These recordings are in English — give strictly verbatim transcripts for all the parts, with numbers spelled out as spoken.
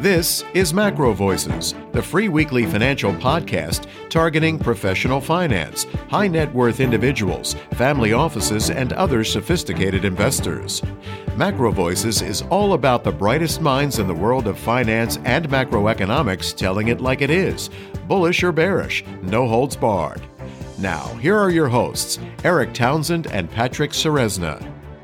This is Macro Voices, the free weekly financial podcast targeting professional finance, high net worth individuals, family offices, and other sophisticated investors. Macro Voices is all about the brightest minds in the world of finance and macroeconomics telling it like it is, bullish or bearish, no holds barred. Now, here are your hosts, Eric Townsend and Patrick Ceresna.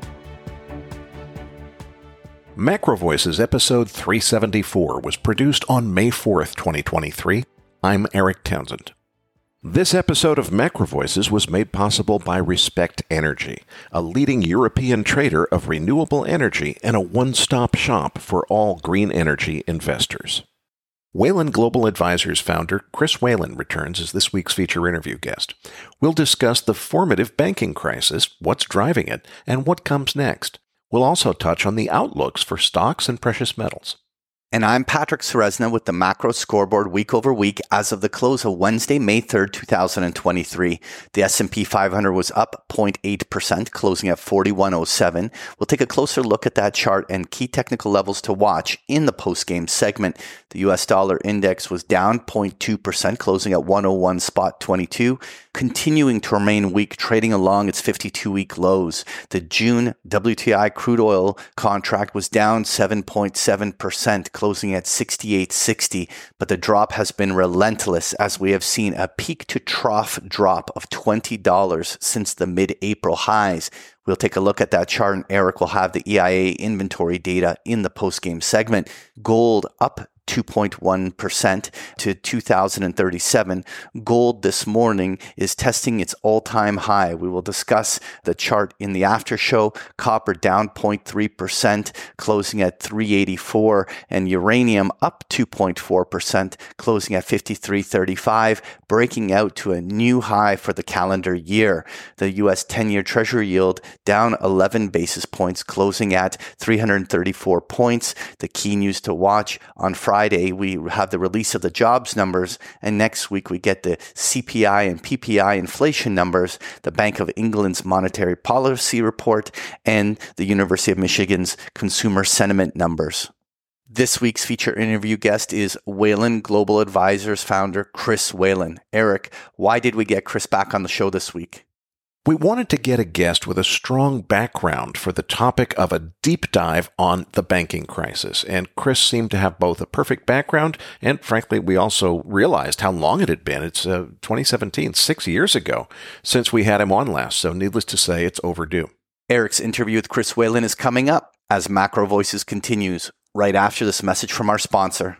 Macro Voices episode three seventy-four was produced on May fourth, twenty twenty-three. I'm Eric Townsend. This episode of Macro Voices was made possible by Respect Energy, a leading European trader of renewable energy and a one-stop shop for all green energy investors. Whalen Global Advisors founder Chris Whalen returns as this week's feature interview guest. We'll discuss the formative banking crisis, what's driving it, and what comes next. We'll also touch on the outlooks for stocks and precious metals. And I'm Patrick Ceresna with the Macro Scoreboard week over week as of the close of Wednesday, May third, twenty twenty-three. The S and P five hundred was up zero point eight percent, closing at forty-one oh seven. We'll take a closer look at that chart and key technical levels to watch in the post-game segment. The U S dollar index was down zero point two percent, closing at one oh one twenty-two, continuing to remain weak, trading along its fifty-two week lows. The June W T I crude oil contract was down seven point seven percent, closing at sixty-eight sixty, but the drop has been relentless as we have seen a peak to trough drop of twenty dollars since the mid-April highs. We'll take a look at that chart, and Eric will have the E I A inventory data in the post-game segment. Gold up two point one percent to two thousand thirty-seven. Gold this morning is testing its all-time high. We will discuss the chart in the after show. Copper down zero point three percent, closing at three eighty-four, and uranium up two point four percent, closing at fifty-three thirty-five, breaking out to a new high for the calendar year. The U S ten-year Treasury yield down eleven basis points, closing at three hundred thirty-four points. The key news to watch on Friday Friday, we have the release of the jobs numbers, and next week we get the C P I and P P I inflation numbers, the Bank of England's monetary policy report, and the University of Michigan's consumer sentiment numbers. This week's feature interview guest is Whalen Global Advisors founder Chris Whalen. Eric, why did we get Chris back on the show this week? We wanted to get a guest with a strong background for the topic of a deep dive on the banking crisis. And Chris seemed to have both a perfect background and, frankly, we also realized how long it had been. It's uh, twenty seventeen, six years ago, since we had him on last. So needless to say, it's overdue. Eric's interview with Chris Whalen is coming up as Macro Voices continues right after this message from our sponsor.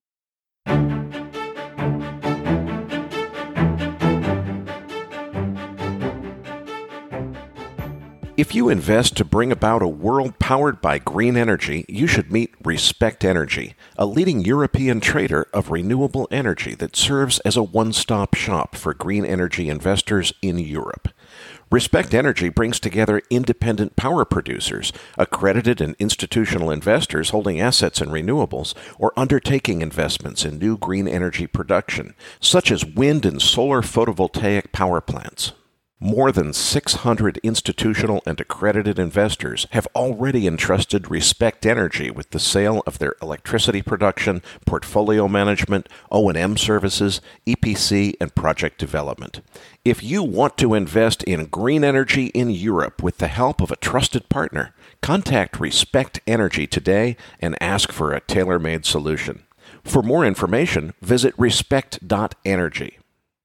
If you invest to bring about a world powered by green energy, you should meet Respect Energy, a leading European trader of renewable energy that serves as a one-stop shop for green energy investors in Europe. Respect Energy brings together independent power producers, accredited and institutional investors holding assets in renewables, or undertaking investments in new green energy production, such as wind and solar photovoltaic power plants. More than six hundred institutional and accredited investors have already entrusted Respect Energy with the sale of their electricity production, portfolio management, O and M services, E P C, and project development. If you want to invest in green energy in Europe with the help of a trusted partner, contact Respect Energy today and ask for a tailor-made solution. For more information, visit respect dot energy.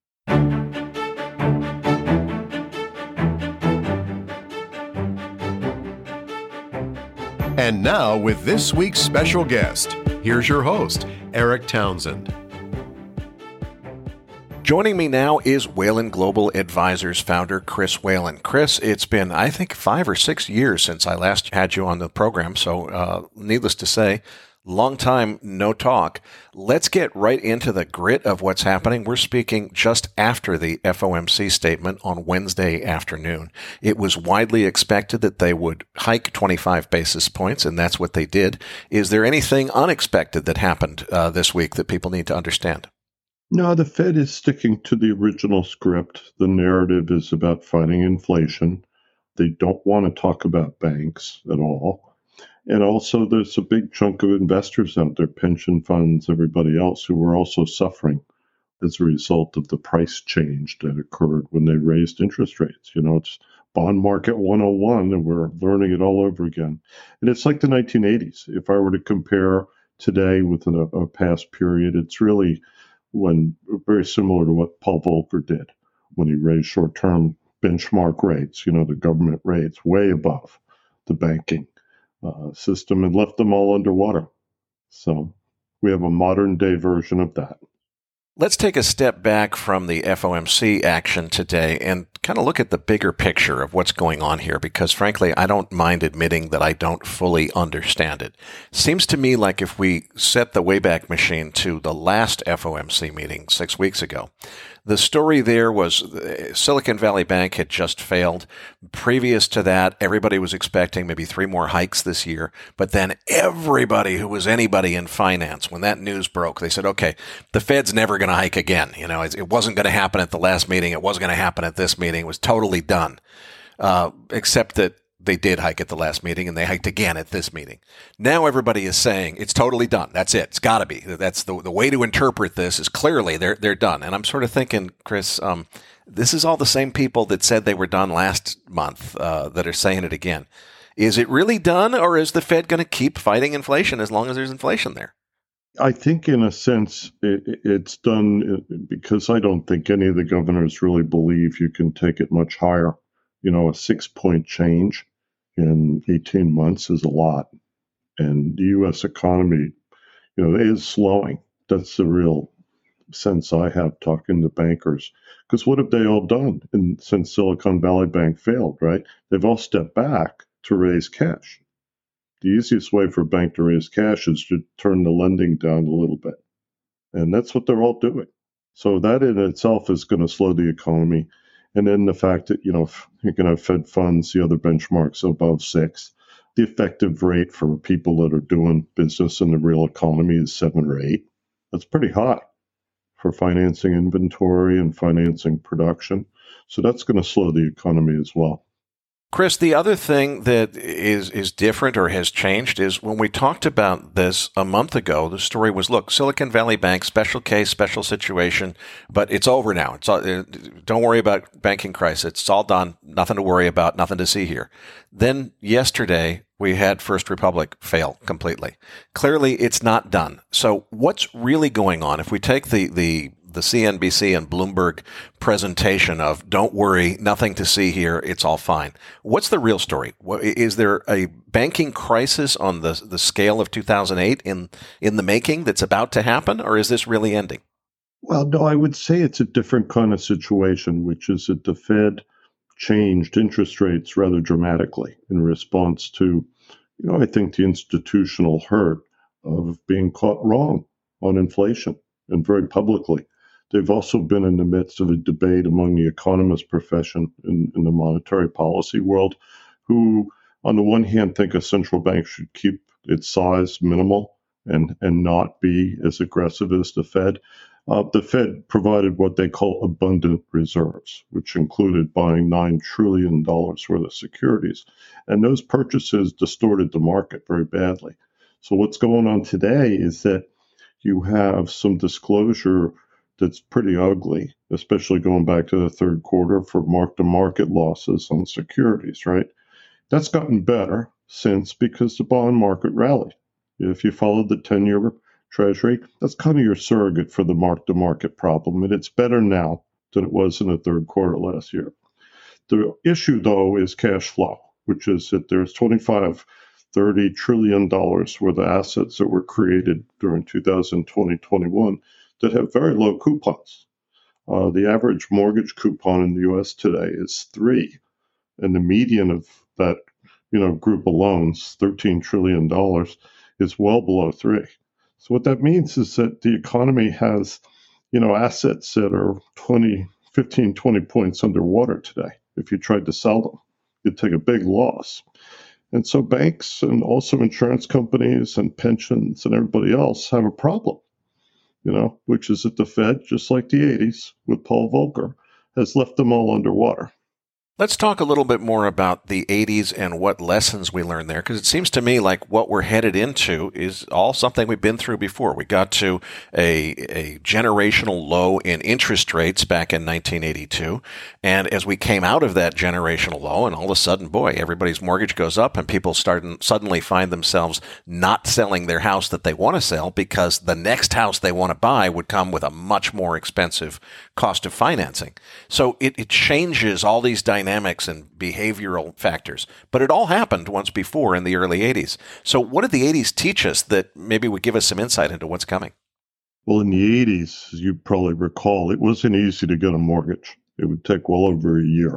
And now, with this week's special guest, here's your host, Eric Townsend. Joining me now is Whalen Global Advisors founder Chris Whalen. Chris, it's been, I think, five or six years since I last had you on the program, so uh, needless to say, long time no talk. Let's get right into the grit of what's happening. We're speaking just after the F O M C statement on Wednesday afternoon. It was widely expected that they would hike twenty-five basis points, and that's what they did. Is there anything unexpected that happened uh, this week that people need to understand? No, the Fed is sticking to the original script. The narrative is about fighting inflation. They don't want to talk about banks at all. And also, there's a big chunk of investors out there, pension funds, everybody else, who were also suffering as a result of the price change that occurred when they raised interest rates. You know, it's bond market one oh one, and we're learning it all over again. And it's like the nineteen eighties. If I were to compare today with a, a past period, it's really when very similar to what Paul Volcker did when he raised short-term benchmark rates, you know, the government rates way above the banking uh, system and left them all underwater. So we have a modern day version of that. Let's take a step back from the F O M C action today and kind of look at the bigger picture of what's going on here, because frankly, I don't mind admitting that I don't fully understand it. Seems to me like if we set the Wayback Machine to the last F O M C meeting six weeks ago, the story there was Silicon Valley Bank had just failed. Previous to that, everybody was expecting maybe three more hikes this year. But then everybody who was anybody in finance, when that news broke, they said, okay, the Fed's never going to hike again. You know, it wasn't going to happen at the last meeting. It wasn't going to happen at this meeting. It was totally done, uh, except that they did hike at the last meeting, and they hiked again at this meeting. Now everybody is saying it's totally done. That's it. It's got to be. That's the the way to interpret this is clearly they're they're done. And I'm sort of thinking, Chris, um, this is all the same people that said they were done last month uh, that are saying it again. Is it really done, or is the Fed going to keep fighting inflation as long as there's inflation there? I think in a sense it, it's done because I don't think any of the governors really believe you can take it much higher. You know, a six-point change in eighteen months is a lot. And the U S economy, you know, is slowing. That's the real sense I have talking to bankers. Because what have they all done in, since Silicon Valley Bank failed, right? They've all stepped back to raise cash. The easiest way for a bank to raise cash is to turn the lending down a little bit. And that's what they're all doing. So that in itself is going to slow the economy. And then the fact that, you know, you're going to have Fed funds, the other benchmarks above six. The effective rate for people that are doing business in the real economy is seven or eight. That's pretty high for financing inventory and financing production. So that's going to slow the economy as well. Chris, the other thing that is is different or has changed is when we talked about this a month ago, the story was, look, Silicon Valley Bank, special case, special situation, but it's over now. It's all, don't worry about banking crisis. It's all done. Nothing to worry about. Nothing to see here. Then yesterday, we had First Republic fail completely. Clearly, it's not done. So what's really going on? If we take the the the C N B C and Bloomberg presentation of don't worry, nothing to see here, it's all fine. What's the real story? Is there a banking crisis on the the scale of two thousand eight in in the making that's about to happen, or is this really ending? Well, no, I would say it's a different kind of situation, which is that the Fed changed interest rates rather dramatically in response to, you know, I think the institutional hurt of being caught wrong on inflation, and very publicly. They've also been in the midst of a debate among the economist profession in, in the monetary policy world, who, on the one hand, think a central bank should keep its size minimal and, and not be as aggressive as the Fed. Uh, the Fed provided what they call abundant reserves, which included buying nine trillion dollars worth of securities. And those purchases distorted the market very badly. So what's going on today is that you have some disclosure that's pretty ugly, especially going back to the third quarter for mark-to-market losses on securities, right? That's gotten better since because the bond market rallied. If you follow the ten-year Treasury, that's kind of your surrogate for the mark-to-market problem, and it's better now than it was in the third quarter last year. The issue, though, is cash flow, which is that there's twenty-five, thirty trillion dollars worth of assets that were created during two thousand twenty, twenty-one that have very low coupons. Uh, the average mortgage coupon in the U S today is three, and the median of that, you know, group of loans, thirteen trillion dollars, is well below three. So what that means is that the economy has, you know, assets that are twenty, fifteen, twenty points underwater today. If you tried to sell them, you'd take a big loss. And so banks and also insurance companies and pensions and everybody else have a problem, you know, which is that the Fed, just like the eighties with Paul Volcker, has left them all underwater. Let's talk a little bit more about the eighties and what lessons we learned there, because it seems to me like what we're headed into is all something we've been through before. We got to a, a generational low in interest rates back in nineteen eighty-two, and as we came out of that generational low, and all of a sudden, boy, everybody's mortgage goes up, and people start suddenly find themselves not selling their house that they want to sell because the next house they want to buy would come with a much more expensive cost of financing. So it, it changes all these dynamics dynamics and behavioral factors. But it all happened once before in the early eighties. So what did the eighties teach us that maybe would give us some insight into what's coming? Well, in the eighties, as you probably recall, it wasn't easy to get a mortgage. It would take well over a year.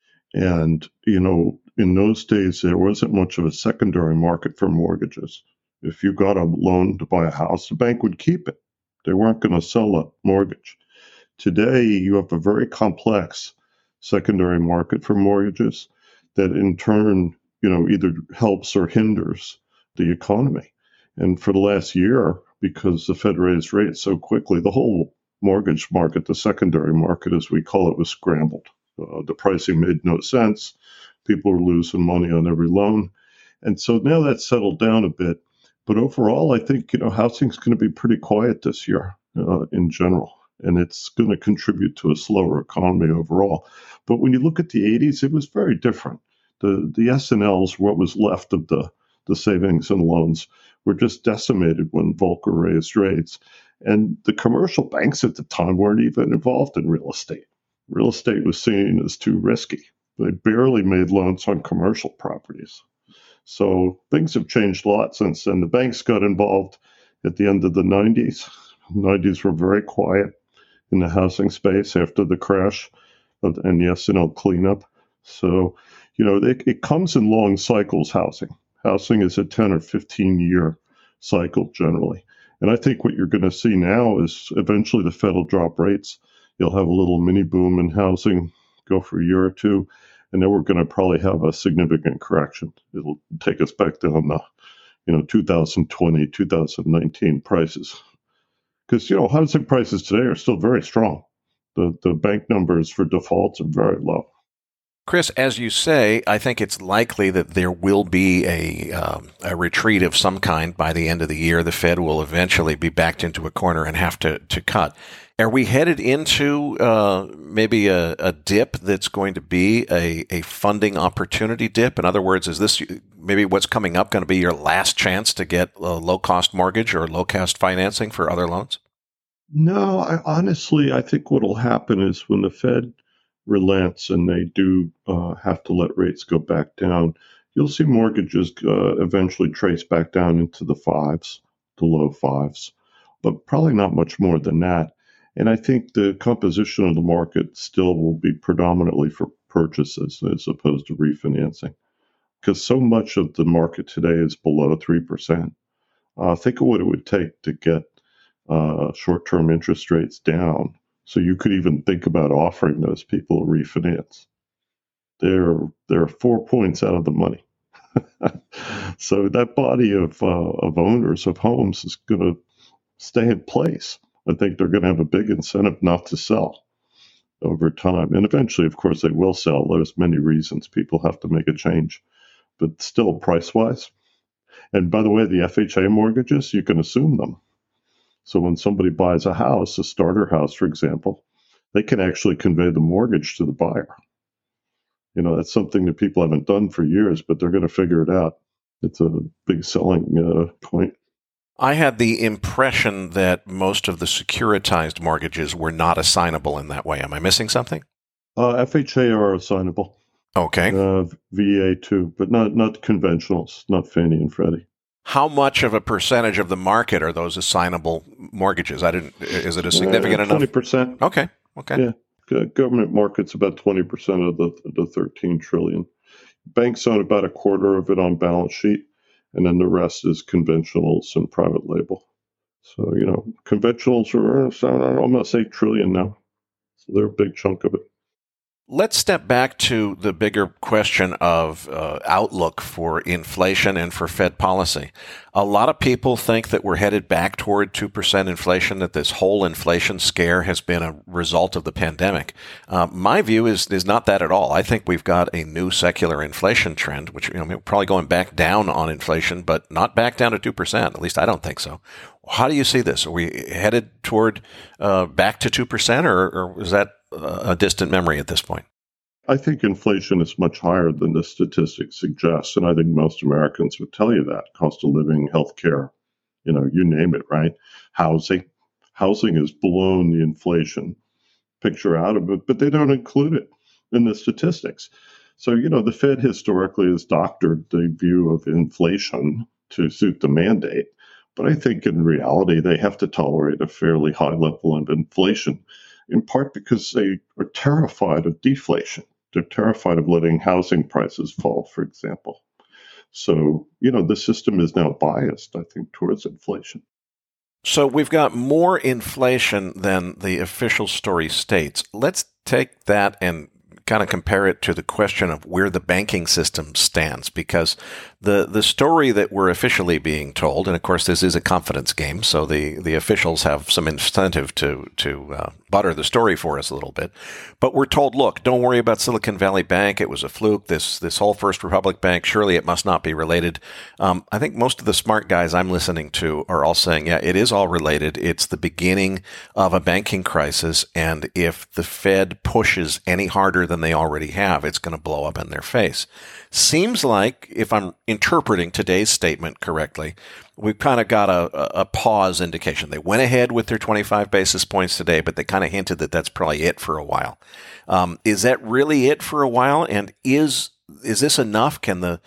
And, you know, in those days, there wasn't much of a secondary market for mortgages. If you got a loan to buy a house, the bank would keep it. They weren't going to sell a mortgage. Today, you have a very complex secondary market for mortgages that in turn, you know, either helps or hinders the economy. And for the last year, because the Fed raised rates so quickly, the whole mortgage market, the secondary market, as we call it, was scrambled. Uh, the pricing made no sense. People were losing money on every loan. And so now that's settled down a bit. But overall, I think, you know, housing's going to be pretty quiet this year uh, in general. And it's going to contribute to a slower economy overall. But when you look at the eighties, it was very different. The the S and Ls, what was left of the, the savings and loans, were just decimated when Volcker raised rates. And the commercial banks at the time weren't even involved in real estate. Real estate was seen as too risky. They barely made loans on commercial properties. So things have changed a lot since then. The banks got involved at the end of the nineties. The nineties were very quiet in the housing space after the crash of, and the S and L cleanup. So, you know, it, it comes in long cycles, housing. Housing is a ten or fifteen year cycle generally. And I think what you're going to see now is eventually the Fed will drop rates. You'll have a little mini boom in housing, go for a year or two, and then we're going to probably have a significant correction. It'll take us back down the, you know, two thousand twenty, two thousand nineteen prices. Because, you know, housing prices today are still very strong. The the bank numbers for defaults are very low. Chris, as you say, I think it's likely that there will be a um, a retreat of some kind by the end of the year. The Fed will eventually be backed into a corner and have to, to cut. Are we headed into uh, maybe a, a dip that's going to be a, a funding opportunity dip? In other words, is this maybe what's coming up going to be your last chance to get a low-cost mortgage or low-cost financing for other loans? No, I, honestly, I think what will happen is when the Fed relents and they do uh, have to let rates go back down, you'll see mortgages uh, eventually trace back down into the fives, the low fives, but probably not much more than that. And I think the composition of the market still will be predominantly for purchases as opposed to refinancing, because so much of the market today is below three percent. Uh, think of what it would take to get uh, short-term interest rates down so you could even think about offering those people a refinance. They're, they're four points out of the money. So that body of, uh, of owners of homes is going to stay in place. I think they're going to have a big incentive not to sell over time. And eventually, of course, they will sell. There's many reasons people have to make a change, but still price-wise. And by the way, the F H A mortgages, you can assume them. So when somebody buys a house, a starter house, for example, they can actually convey the mortgage to the buyer. You know, that's something that people haven't done for years, but they're going to figure it out. It's a big selling uh, point. I had the impression that most of the securitized mortgages were not assignable in that way. Am I missing something? Uh, F H A are assignable. Okay. Uh, V A too, but not not conventionals, not Fannie and Freddie. How much of a percentage of the market are those assignable mortgages? I didn't. Is it a significant uh, enough? twenty percent. Okay. Okay. Yeah. Government market's about twenty percent of the the thirteen trillion. Banks own about a quarter of it on balance sheet, and then the rest is conventionals and private label. So, you know, conventionals are almost eight trillion now. So they're a big chunk of it. Let's step back to the bigger question of uh, outlook for inflation and for Fed policy. A lot of people think that we're headed back toward two percent inflation, that this whole inflation scare has been a result of the pandemic. Uh, my view is is not that at all. I think we've got a new secular inflation trend, which, you know, we're probably going back down on inflation, but not back down to two percent. At least I don't think so. How do you see this? Are we headed toward uh, back to two percent, or, or is that a distant memory at this point? I think inflation is much higher than the statistics suggest, and I think most Americans would tell you that. Cost of living, healthcare, you know, you name it, right? Housing. Housing has blown the inflation picture out of it, but they don't include it in the statistics. So, you know, the Fed historically has doctored the view of inflation to suit the mandate, but I think in reality they have to tolerate a fairly high level of inflation, in part because they are terrified of deflation. They're terrified of letting housing prices fall, for example. So, you know, the system is now biased, I think, towards inflation. So we've got more inflation than the official story states. Let's take that and kind of compare it to the question of where the banking system stands, because the the story that we're officially being told, and of course this is a confidence game, so the, the officials have some incentive to to uh, butter the story for us a little bit, but we're told, look, don't worry about Silicon Valley Bank. It was a fluke. This this whole First Republic Bank, surely it must not be related. Um, I think most of the smart guys I'm listening to are all saying, yeah, it is all related. It's the beginning of a banking crisis, and if the Fed pushes any harder than they already have, it's going to blow up in their face. Seems like, if I'm interpreting today's statement correctly, we've kind of got a, a pause indication. They went ahead with their twenty-five basis points today, but they kind of hinted that that's probably it for a while. Um, is that really it for a while? And is is this enough? Can the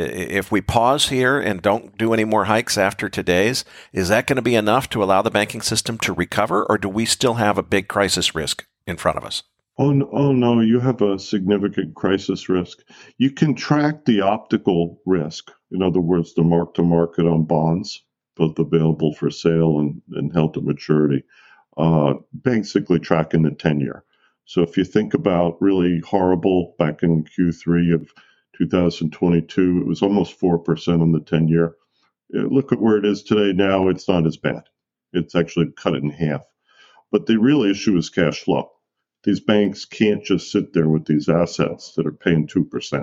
if we pause here and don't do any more hikes after today's, is that going to be enough to allow the banking system to recover, or do we still have a big crisis risk in front of us? Oh, no, oh, no, you have a significant crisis risk. You can track the optical risk. In other words, the mark to market on bonds, both available for sale and, and held to maturity, uh, basically tracking the ten-year. So if you think about really horrible back in Q three of two thousand twenty-two, it was almost four percent on the ten-year. Look at where it is today now. It's not as bad. It's actually cut it in half. But the real issue is cash flow. These banks can't just sit there with these assets that are paying two percent.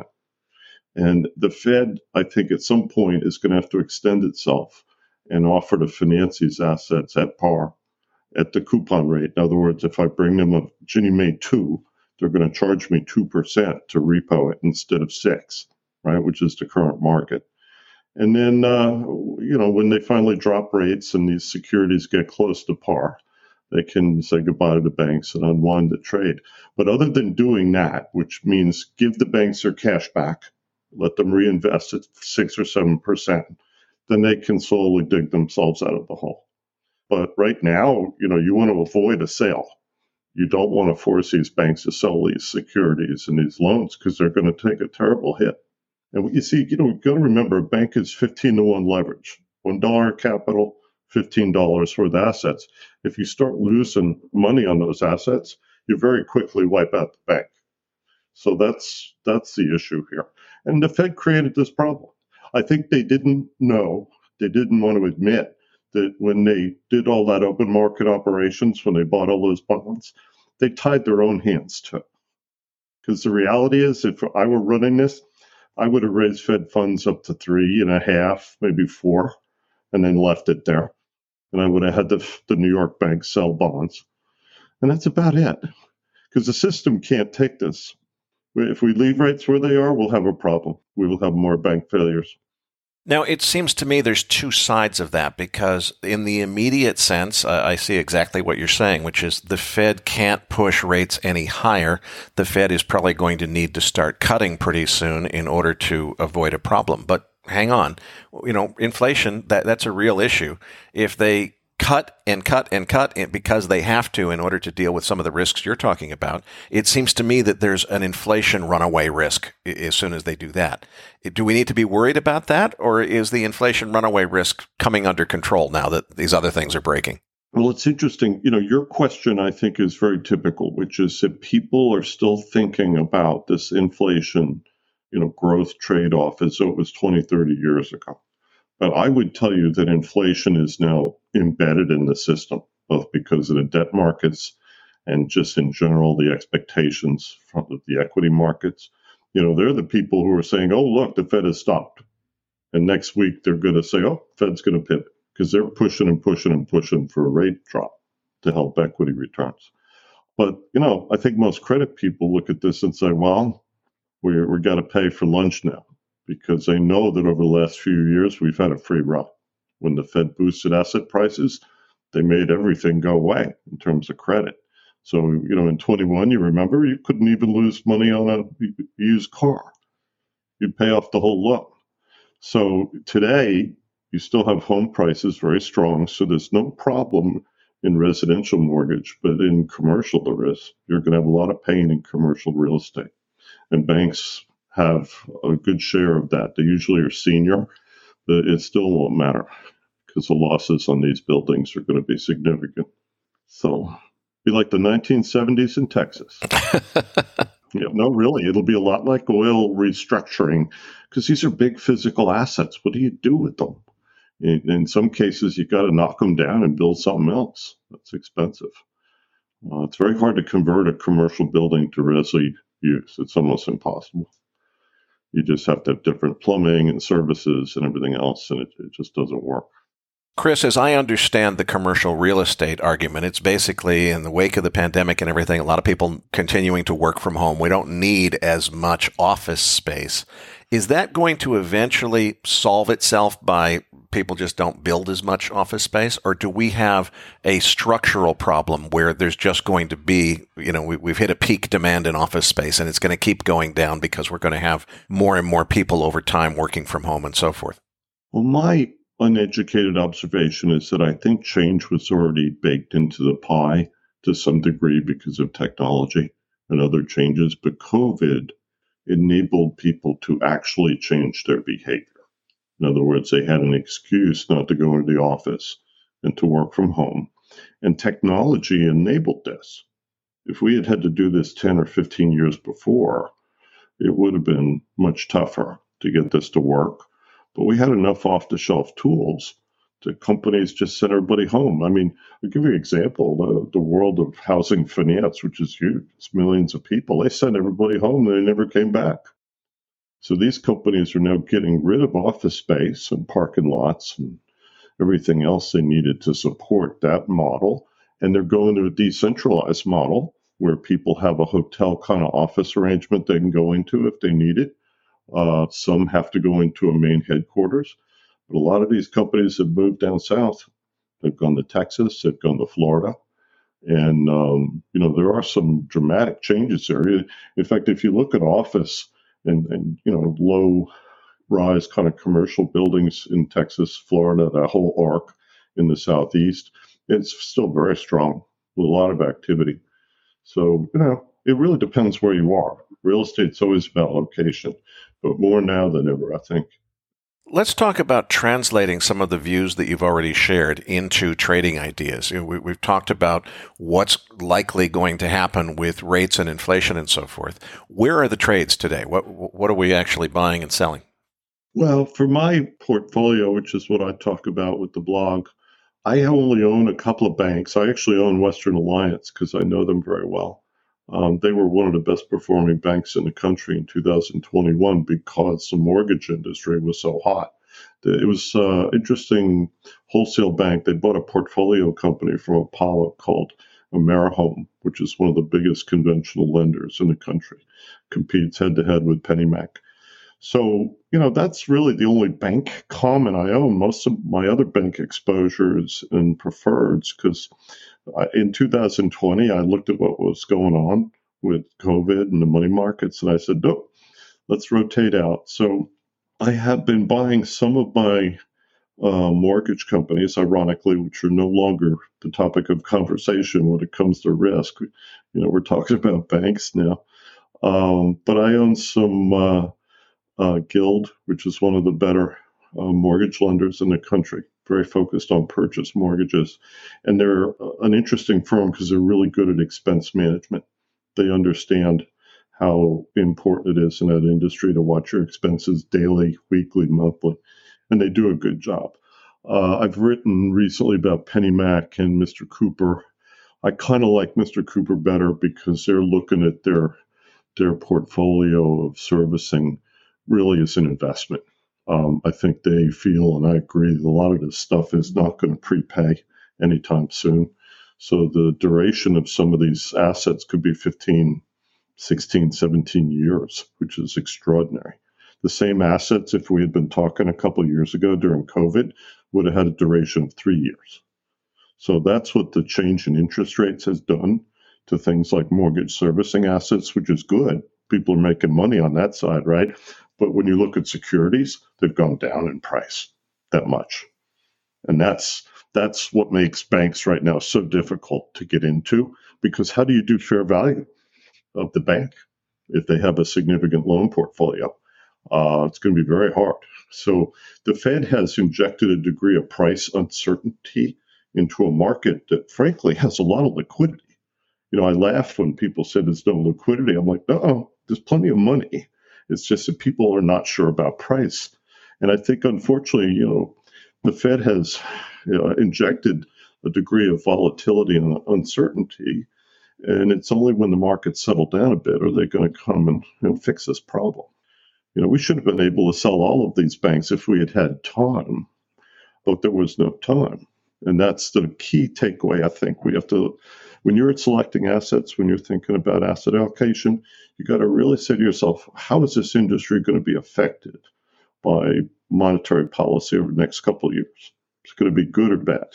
And the Fed, I think at some point, is going to have to extend itself and offer to finance these assets at par, at the coupon rate. In other words, if I bring them a Ginnie Mae two, they're going to charge me two percent to repo it instead of six, right, which is the current market. And then, uh, you know, when they finally drop rates and these securities get close to par, they can say goodbye to the banks and unwind the trade. But other than doing that, which means give the banks their cash back, let them reinvest at six or seven percent, then they can slowly dig themselves out of the hole. But right now, you know, you want to avoid a sale. You don't want to force these banks to sell these securities and these loans because they're going to take a terrible hit. And what you see, you know, you've got to remember, a bank is fifteen to one leverage. one dollar capital, fifteen dollars worth of assets. If you start losing money on those assets, you very quickly wipe out the bank. So that's that's the issue here. And the Fed created this problem. I think they didn't know, they didn't want to admit that when they did all that open market operations, when they bought all those bonds, they tied their own hands to it. Because the reality is, if I were running this, I would have raised Fed funds up to three and a half, maybe four, and then left it there. And I would have had the, the New York banks sell bonds. And that's about it. Because the system can't take this. If we leave rates where they are, we'll have a problem. We will have more bank failures. Now, it seems to me there's two sides of that, because in the immediate sense, uh, I see exactly what you're saying, which is the Fed can't push rates any higher. The Fed is probably going to need to start cutting pretty soon in order to avoid a problem. But hang on, you know, inflation, that that's a real issue. If they cut and cut and cut because they have to in order to deal with some of the risks you're talking about, it seems to me that there's an inflation runaway risk as soon as they do that. Do we need to be worried about that, or is the inflation runaway risk coming under control now that these other things are breaking? Well, it's interesting. You know, your question, I think, is very typical, which is that people are still thinking about this inflation, you know, growth trade-off as though it was twenty, thirty years ago. But I would tell you that inflation is now embedded in the system, both because of the debt markets and just in general, the expectations from the equity markets. You know, they're the people who are saying, oh, look, the Fed has stopped. And next week, they're going to say, oh, Fed's going to pivot, because they're pushing and pushing and pushing for a rate drop to help equity returns. But, you know, I think most credit people look at this and say, well, we're, we've got to pay for lunch now, because they know that over the last few years, we've had a free ride. When the Fed boosted asset prices, they made everything go away in terms of credit. So, you know, in twenty-one, you remember, you couldn't even lose money on a used car. You'd pay off the whole loan. So today, you still have home prices very strong, so there's no problem in residential mortgage, but in commercial there is. You're going to have a lot of pain in commercial real estate. And banks have a good share of that. They usually are senior, but it still won't matter because the losses on these buildings are going to be significant. So be like the nineteen seventies in Texas. Yeah, no, really, it'll be a lot like oil restructuring, because these are big physical assets. What do you do with them? In, in some cases, you got to knock them down and build something else. That's expensive. Uh, it's very hard to convert a commercial building to resi use. It's almost impossible. You just have to have different plumbing and services and everything else, and it, it just doesn't work. Chris, as I understand the commercial real estate argument, it's basically in the wake of the pandemic and everything, a lot of people continuing to work from home. We don't need as much office space. Is that going to eventually solve itself by people just don't build as much office space? Or do we have a structural problem where there's just going to be, you know, we, we've hit a peak demand in office space and it's going to keep going down because we're going to have more and more people over time working from home and so forth? Well, my uneducated observation is that I think change was already baked into the pie to some degree because of technology and other changes, but COVID enabled people to actually change their behavior. In other words, they had an excuse not to go into the office and to work from home, and technology enabled this. If we had had to do this ten or fifteen years before, it would have been much tougher to get this to work. But we had enough off-the-shelf tools that companies just sent everybody home. I mean, I'll give you an example. The, the world of housing finance, which is huge, it's millions of people, they sent everybody home and they never came back. So these companies are now getting rid of office space and parking lots and everything else they needed to support that model. And they're going to a decentralized model where people have a hotel kind of office arrangement they can go into if they need it. Uh, some have to go into a main headquarters, but a lot of these companies have moved down south. They've gone to Texas, they've gone to Florida, and um, you know there are some dramatic changes there. In fact, if you look at office and, and you know low-rise kind of commercial buildings in Texas, Florida, that whole arc in the southeast, it's still very strong with a lot of activity. So you know it really depends where you are. Real estate's always about location, but more now than ever, I think. Let's talk about translating some of the views that you've already shared into trading ideas. You know, we, we've talked about what's likely going to happen with rates and inflation and so forth. Where are the trades today? What what are we actually buying and selling? Well, for my portfolio, which is what I talk about with the blog, I only own a couple of banks. I actually own Western Alliance because I know them very well. Um, they were one of the best performing banks in the country in two thousand twenty-one because the mortgage industry was so hot. It was an uh, interesting wholesale bank. They bought a portfolio company from Apollo called AmeriHome, which is one of the biggest conventional lenders in the country, competes head to head with PennyMac. So, you know, that's really the only bank common I own. Most of my other bank exposures and preferreds, because in two thousand twenty, I looked at what was going on with COVID and the money markets, and I said, nope, let's rotate out. So I have been buying some of my uh, mortgage companies, ironically, which are no longer the topic of conversation when it comes to risk. You know, we're talking about banks now. Um, but I own some uh, uh, Guild, which is one of the better uh, mortgage lenders in the country. very focused on purchase mortgages. And they're an interesting firm because they're really good at expense management. They understand how important it is in that industry to watch your expenses daily, weekly, monthly, and they do a good job. Uh, I've written recently about PennyMac and Mister Cooper. I kind of like Mister Cooper better because they're looking at their their portfolio of servicing really as an investment. Um, I think they feel, and I agree, that a lot of this stuff is not going to prepay anytime soon. So the duration of some of these assets could be fifteen, sixteen, seventeen years, which is extraordinary. The same assets, if we had been talking a couple of years ago during COVID, would have had a duration of three years. So that's what the change in interest rates has done to things like mortgage servicing assets, which is good. People are making money on that side, right? But when you look at securities, they've gone down in price that much. And that's that's what makes banks right now so difficult to get into, because how do you do fair value of the bank if they have a significant loan portfolio? Uh, it's going to be very hard. So the Fed has injected a degree of price uncertainty into a market that, frankly, has a lot of liquidity. You know, I laughed when people said there's no liquidity. I'm like, no, there's plenty of money. It's just that people are not sure about price. And I think, unfortunately, you know, the Fed has you know, injected a degree of volatility and uncertainty. And it's only when the markets settle down a bit are they going to come and you know, fix this problem. You know, we should have been able to sell all of these banks if we had had time, but there was no time. And that's the key takeaway, I think. We have to, when you're selecting assets, when you're thinking about asset allocation, you got to really say to yourself, how is this industry going to be affected by monetary policy over the next couple of years? It's going to be good or bad.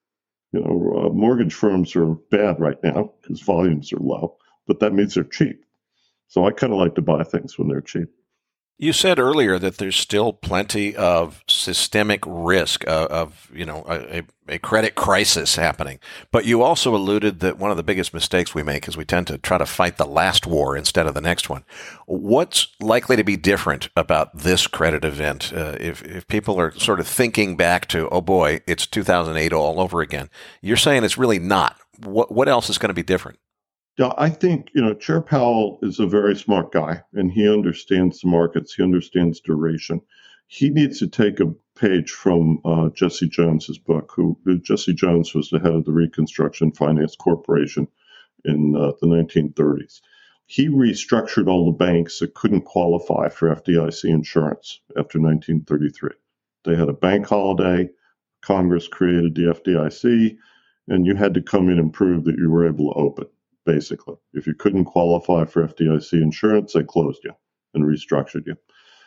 You know, uh, mortgage firms are bad right now because volumes are low, but that means they're cheap. So I kind of like to buy things when they're cheap. You said earlier that there's still plenty of systemic risk of, of you know, a, a credit crisis happening. But you also alluded that one of the biggest mistakes we make is we tend to try to fight the last war instead of the next one. What's likely to be different about this credit event? Uh, if, if people are sort of thinking back to, oh boy, it's two thousand eight all over again, you're saying it's really not. What, what else is going to be different? Yeah, I think, you know, Chair Powell is a very smart guy, and he understands the markets. He understands duration. He needs to take a page from uh, Jesse Jones's book, who Jesse Jones was the head of the Reconstruction Finance Corporation in uh, the nineteen thirties. He restructured all the banks that couldn't qualify for F D I C insurance after nineteen thirty-three. They had a bank holiday. Congress created the F D I C, and you had to come in and prove that you were able to open. Basically, if you couldn't qualify for F D I C insurance, they closed you and restructured you.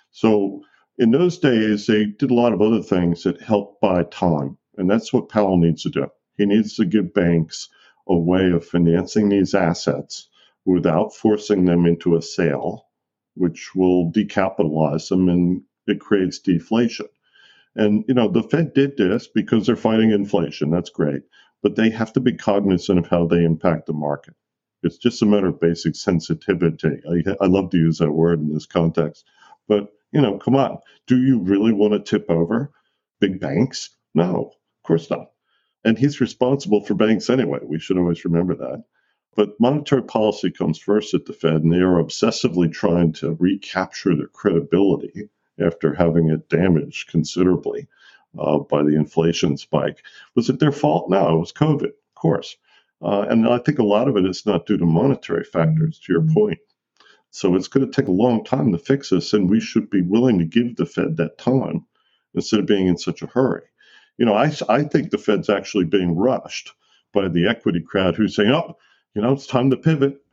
So in those days, they did a lot of other things that helped buy time. And that's what Powell needs to do. He needs to give banks a way of financing these assets without forcing them into a sale, which will decapitalize them and it creates deflation. And, you know, the Fed did this because they're fighting inflation. That's great. But they have to be cognizant of how they impact the market. It's just a matter of basic sensitivity. I, I love to use that word in this context. But, you know, come on. Do you really want to tip over big banks? No, of course not. And he's responsible for banks anyway. We should always remember that. But monetary policy comes first at the Fed, and they are obsessively trying to recapture their credibility after having it damaged considerably uh, by the inflation spike. Was it their fault? No, it was COVID, of course. Uh, and I think a lot of it is not due to monetary factors, to your point. So it's going to take a long time to fix this, and we should be willing to give the Fed that time instead of being in such a hurry. You know, I, I think the Fed's actually being rushed by the equity crowd who's saying, oh, you know, it's time to pivot.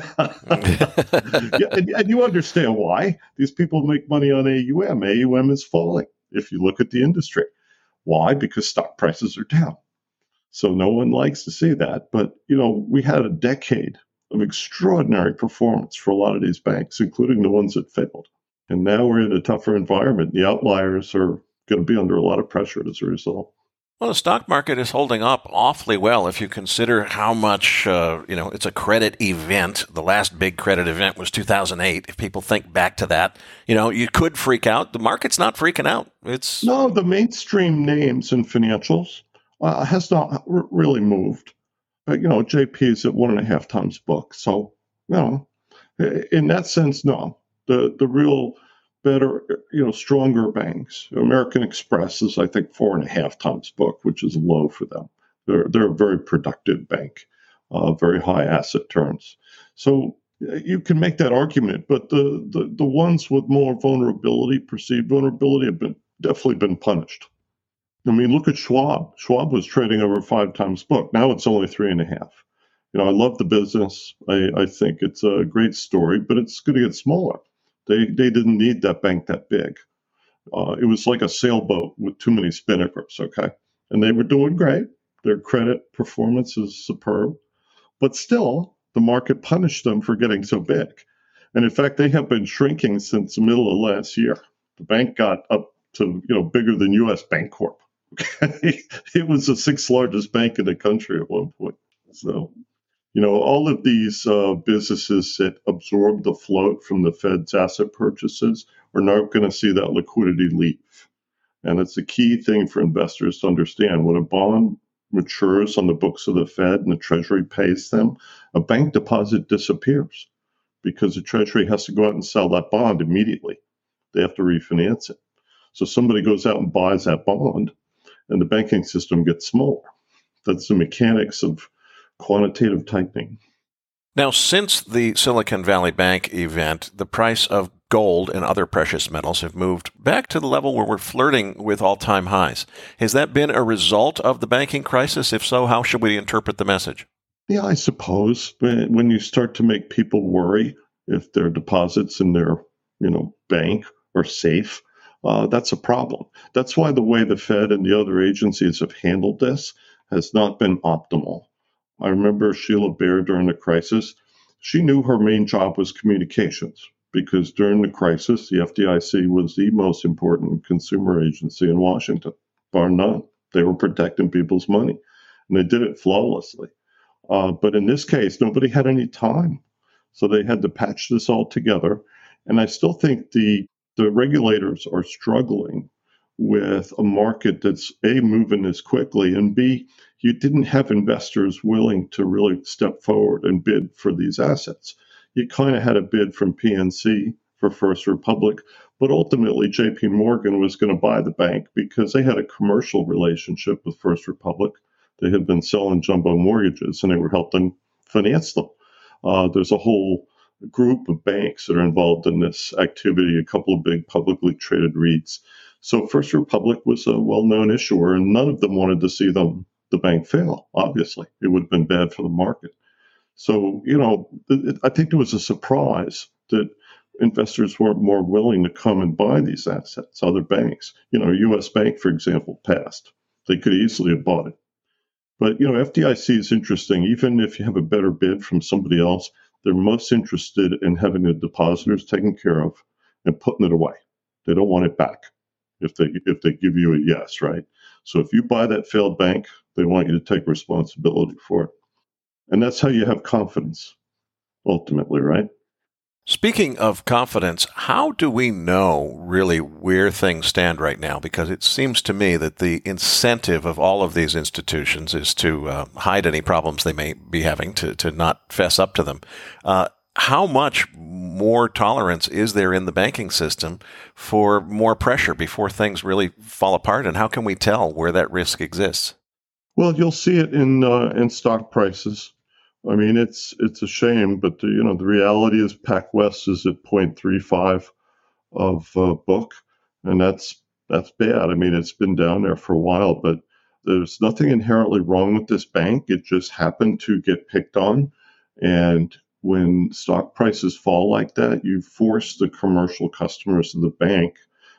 yeah, and, and you understand why. These people make money on A U M. A U M is falling if you look at the industry. Why? Because stock prices are down. So no one likes to see that. But, you know, we had a decade of extraordinary performance for a lot of these banks, including the ones that failed. And now we're in a tougher environment. The outliers are going to be under a lot of pressure as a result. Well, the stock market is holding up awfully well if you consider how much, uh, you know, it's a credit event. The last big credit event was two thousand eight. If people think back to that, you know, you could freak out. The market's not freaking out. It's No, the mainstream names in financials uh, has not r- really moved. Uh, you know, J P is at one and a half times book. So, you know, i- in that sense, no. The the real better, you know, stronger banks. American Express is, I think, four and a half times book, which is low for them. They're they're a very productive bank, uh, very high asset turns. So uh, you can make that argument, but the, the the ones with more vulnerability, perceived vulnerability, have been definitely been punished. I mean, look at Schwab. Schwab was trading over five times book. Now it's only three and a half. You know, I love the business. I, I think it's a great story, but it's going to get smaller. They they didn't need that bank that big. Uh, it was like a sailboat with too many spinnakers, okay? And they were doing great. Their credit performance is superb. But still, the market punished them for getting so big. And in fact, they have been shrinking since the middle of last year. The bank got up to, you know, bigger than U S Bancorp. Okay? It was the sixth largest bank in the country at one point. So, you know, all of these uh, businesses that absorb the float from the Fed's asset purchases are not going to see that liquidity leave. And it's a key thing for investors to understand. When a bond matures on the books of the Fed and the Treasury pays them, a bank deposit disappears because the Treasury has to go out and sell that bond immediately. They have to refinance it. So somebody goes out and buys that bond, and the banking system gets smaller. That's the mechanics of quantitative tightening. Now, since the Silicon Valley Bank event, the price of gold and other precious metals have moved back to the level where we're flirting with all-time highs. Has that been a result of the banking crisis? If so, how should we interpret the message? Yeah, I suppose when you start to make people worry if their deposits in their, you know, bank are safe, uh, that's a problem. That's why the way the Fed and the other agencies have handled this has not been optimal. I remember Sheila Bair during the crisis. She knew her main job was communications because during the crisis, the F D I C was the most important consumer agency in Washington, bar none. They were protecting people's money, and they did it flawlessly. Uh, but in this case, nobody had any time, so they had to patch this all together. And I still think the the regulators are struggling with a market that's A, moving this quickly, and B, you didn't have investors willing to really step forward and bid for these assets. You kind of had a bid from P N C for First Republic, but ultimately J P Morgan was going to buy the bank because they had a commercial relationship with First Republic. They had been selling jumbo mortgages, and they were helping finance them. Uh, there's a whole group of banks that are involved in this activity, a couple of big publicly traded REITs. So First Republic was a well-known issuer, and none of them wanted to see them the bank fail. Obviously, it would have been bad for the market. So, you know, it, I think it was a surprise that investors weren't more willing to come and buy these assets. Other banks, you know, U S Bank, for example, passed. They could easily have bought it. But, you know, F D I C is interesting. Even if you have a better bid from somebody else, they're most interested in having the depositors taken care of and putting it away. They don't want it back if they if they give you a yes, right? So if you buy that failed bank, they want you to take responsibility for it. And that's how you have confidence, ultimately, right? Speaking of confidence, how do we know really where things stand right now? Because it seems to me that the incentive of all of these institutions is to uh, hide any problems they may be having, to, to not fess up to them. Uh, how much more tolerance is there in the banking system for more pressure before things really fall apart? And how can we tell where that risk exists? Well, you'll see it in uh, in stock prices. I mean, it's it's a shame, but the, you know the reality is PacWest is at zero point three five of uh, book, and that's that's bad. I mean, it's been down there for a while, but there's nothing inherently wrong with this bank. It just happened to get picked on, and when stock prices fall like that, you force the commercial customers of the bank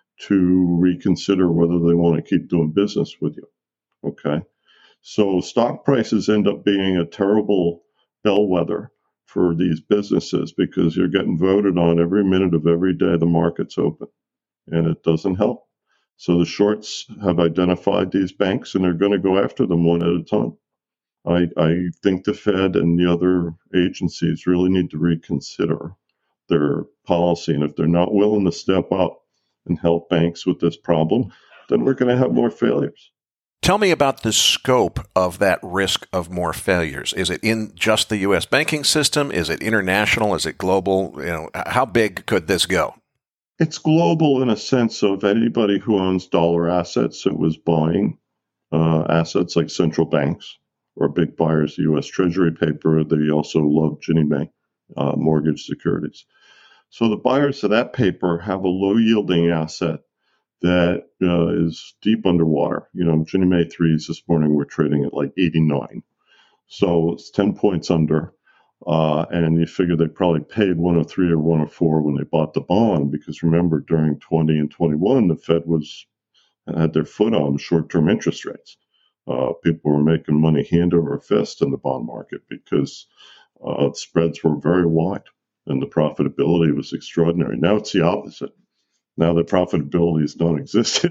to reconsider whether they want to keep doing business with you. Okay. So stock prices end up being a terrible bellwether for these businesses because you're getting voted on every minute of every day the market's open, and it doesn't help. So the shorts have identified these banks and they're going to go after them one at a time. I, I think the Fed and the other agencies really need to reconsider their policy. And if they're not willing to step up and help banks with this problem, then we're going to have more failures. Tell me about the scope of that risk of more failures. Is it in just the U S banking system? Is it international? Is it global? You know, how big could this go? It's global in a sense of anybody who owns dollar assets that was buying uh, assets like central banks or big buyers of U S Treasury paper. They also love Ginnie Mae uh, mortgage securities. So the buyers of that paper have a low-yielding asset that uh, is deep underwater. You know, Ginnie Mae threes this morning were trading at like eighty-nine. So it's ten points under. Uh, and you figure they probably paid one oh three or one oh four when they bought the bond, because remember, during twenty and twenty-one, the Fed was had their foot on short-term interest rates. Uh, people were making money hand over fist in the bond market because uh, spreads were very wide and the profitability was extraordinary. Now it's the opposite. Now the profitabilities don't exist,